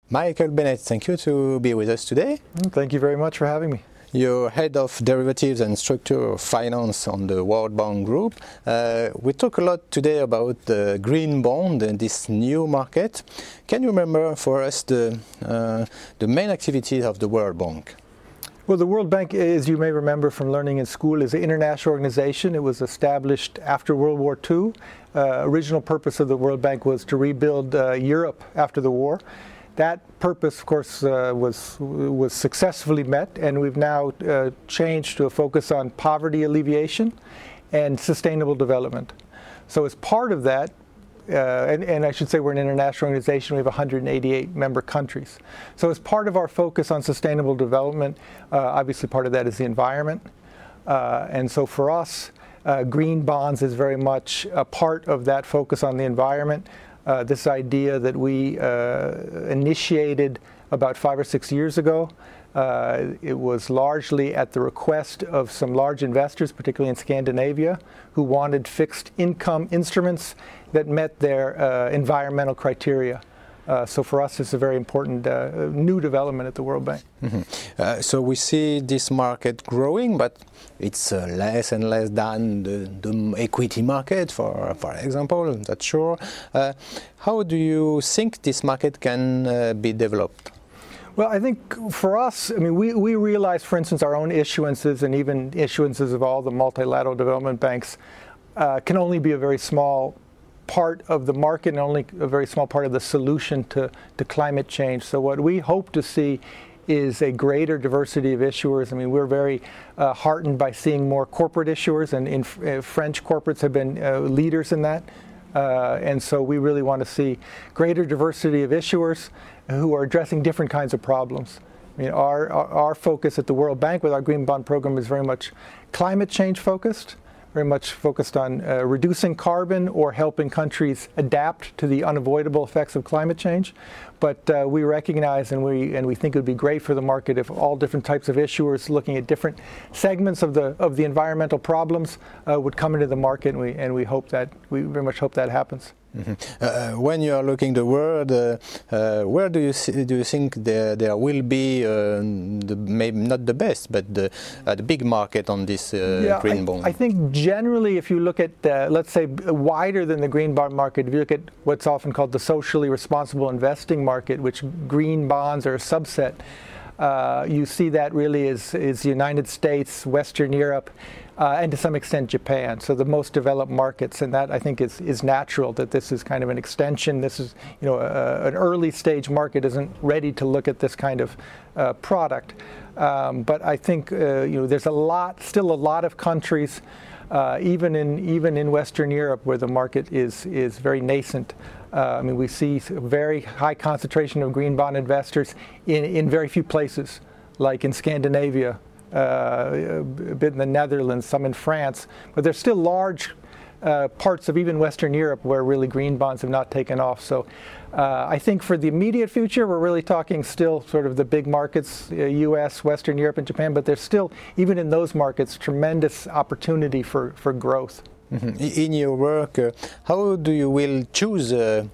Michael Bennett, thank you to be with us today. Thank you very much for having me. You're head of derivatives and structured finance on the World Bank Group. We talk a lot today about the green bond and this new market. Can you remember for us the main activities of the World Bank? Well, the World Bank, as you may remember from learning in school, is an international organization. It was established after World War II. Original purpose of the World Bank was to rebuild Europe after the war. That purpose, of course, was successfully met, and we've now changed to a focus on poverty alleviation and sustainable development. So as part of that, and I should say we're an international organization, we have 188 member countries. So as part of our focus on sustainable development, obviously part of that is the environment. And so for us, green bonds is very much a part of that focus on the environment. This idea that we initiated about 5 or 6 years ago. It was largely at the request of some large investors, particularly in Scandinavia, who wanted fixed income instruments that met their environmental criteria. So for us, it's a very important new development at the World Bank. Mm-hmm. So we see this market growing, but it's less and less than the equity market, for example, that's sure. How do you think this market can be developed? Well, I think for us, I mean, we realize, for instance, our own issuances and even issuances of all the multilateral development banks can only be a very small part of the market and only a very small part of the solution to climate change. So what we hope to see is a greater diversity of issuers. I mean, we're very heartened by seeing more corporate issuers, and French corporates have been leaders in that. And so we really want to see greater diversity of issuers who are addressing different kinds of problems. I mean, our focus at the World Bank with our Green Bond program is very much climate change focused, very much focused on reducing carbon or helping countries adapt to the unavoidable effects of climate change. But we recognize and we think it would be great for the market if all different types of issuers looking at different segments of the environmental problems would come into the market, and we very much hope that happens. Mm-hmm. When you are looking the world, where do you think there will be maybe not the best, but the big market on this green bond? I think generally, if you look at let's say wider than the green bond market, if you look at what's often called the socially responsible investing market, which green bonds are a subset, you see that really is the United States, Western Europe, and to some extent Japan, so the most developed markets, and that I think is natural that this is kind of an extension. This is an early stage market isn't ready to look at this kind of product, but I think there's still a lot of countries, even in Western Europe, where the market is very nascent. I mean, we see a very high concentration of green bond investors in very few places, like in Scandinavia, a bit in the Netherlands, some in France, but there's still large parts of even Western Europe where really green bonds have not taken off. So I think for the immediate future, we're really talking still sort of the big markets, US, Western Europe, and Japan, but there's still, even in those markets, tremendous opportunity for growth. Mm-hmm. In your work, how do you will choose a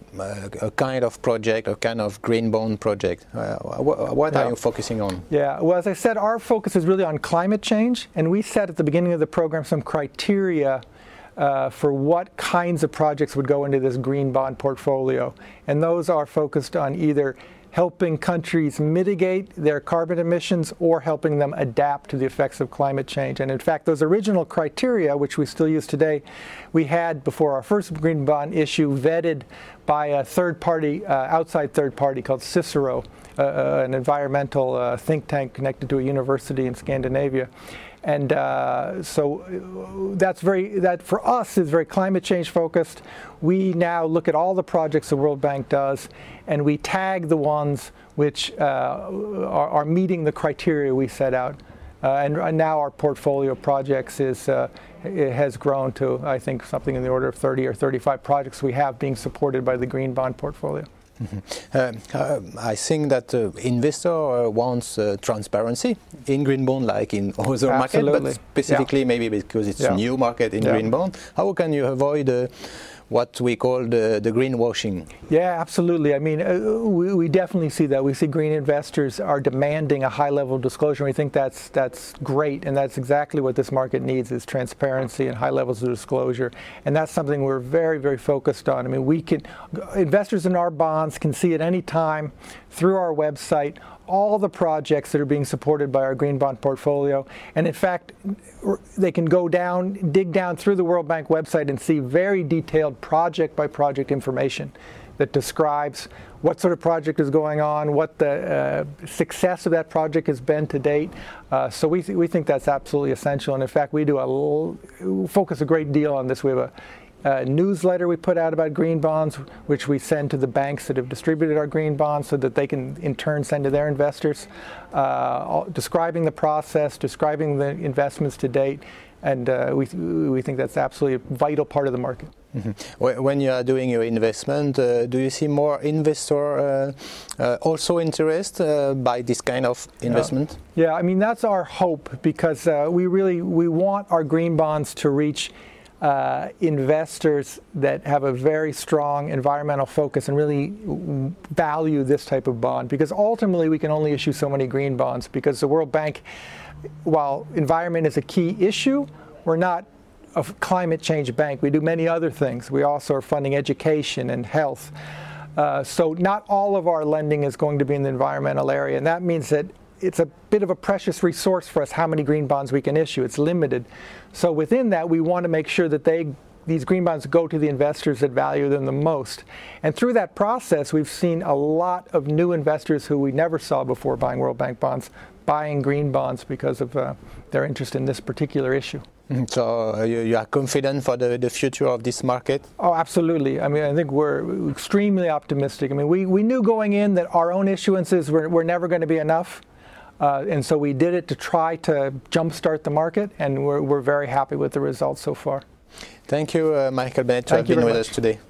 kind of project, a kind of green bond project? What are you focusing on? Yeah, well, as I said, our focus is really on climate change, and we set at the beginning of the program some criteria for what kinds of projects would go into this green bond portfolio. And those are focused on either helping countries mitigate their carbon emissions or helping them adapt to the effects of climate change. And in fact, those original criteria, which we still use today, we had before our first green bond issue vetted by a outside third party called Cicero, an environmental think tank connected to a university in Scandinavia. And so that for us is very climate change focused. We now look at all the projects the World Bank does, and we tag the ones which are meeting the criteria we set out. And now our portfolio of projects it has grown to, I think, something in the order of 30 or 35 projects we have being supported by the Green Bond portfolio. Mm-hmm. I think that investor wants transparency in green bond, like in other markets, but specifically maybe because it's a new market in green bond. How can you avoid what we call the greenwashing. Yeah, absolutely. I mean, we definitely see that. We see green investors are demanding a high level of disclosure. And we think that's great, and that's exactly what this market needs: is transparency and high levels of disclosure. And that's something we're very, very focused on. I mean, investors in our bonds can see at any time through our website all the projects that are being supported by our green bond portfolio. And in fact, they can dig down through the World Bank website and see very detailed project by project information that describes what sort of project is going on, what the success of that project has been to date. So we think that's absolutely essential. And in fact, we focus a great deal on this. We have a newsletter we put out about green bonds, which we send to the banks that have distributed our green bonds so that they can in turn send to their investors, describing the process, describing the investments to date, and we think that's absolutely a vital part of the market. Mm-hmm. When you are doing your investment, do you see more investor also interested by this kind of investment? Yeah, I mean, that's our hope, because we want our green bonds to reach investors that have a very strong environmental focus and really value this type of bond, because ultimately we can only issue so many green bonds, because the World Bank, while environment is a key issue, we're not a climate change bank. We do many other things. We also are funding education and health. So not all of our lending is going to be in the environmental area, and that means that it's a bit of a precious resource for us how many green bonds we can issue. It's limited. So within that, we want to make sure that these green bonds go to the investors that value them the most. And through that process, we've seen a lot of new investors who we never saw before buying World Bank bonds, buying green bonds because of their interest in this particular issue. So you are confident for the future of this market? Oh, absolutely. I mean, I think we're extremely optimistic. I mean, we knew going in that our own issuances were never going to be enough. And so we did it to try to jumpstart the market, and we're very happy with the results so far. Thank you, Michael Bennett, to have been with us today.